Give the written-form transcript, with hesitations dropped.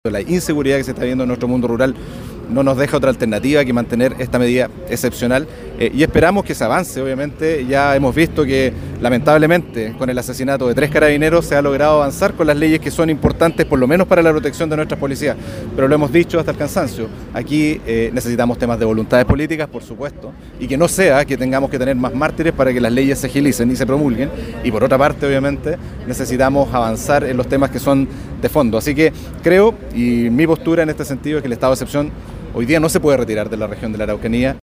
La inseguridad que se está viendo en nuestro mundo rural no nos deja otra alternativa que mantener esta medida excepcional y esperamos que se avance. Obviamente ya hemos visto que lamentablemente con el asesinato de 3 carabineros se ha logrado avanzar con las leyes que son importantes por lo menos para la protección de nuestras policías, pero lo hemos dicho hasta el cansancio. Aquí necesitamos temas de voluntades políticas, por supuesto, y que no sea que tengamos que tener más mártires para que las leyes se agilicen y se promulguen, y por otra parte obviamente necesitamos avanzar en los temas que son de fondo. Así que creo, y mi postura en este sentido, es que el estado de excepción hoy día no se puede retirar de la región de la Araucanía.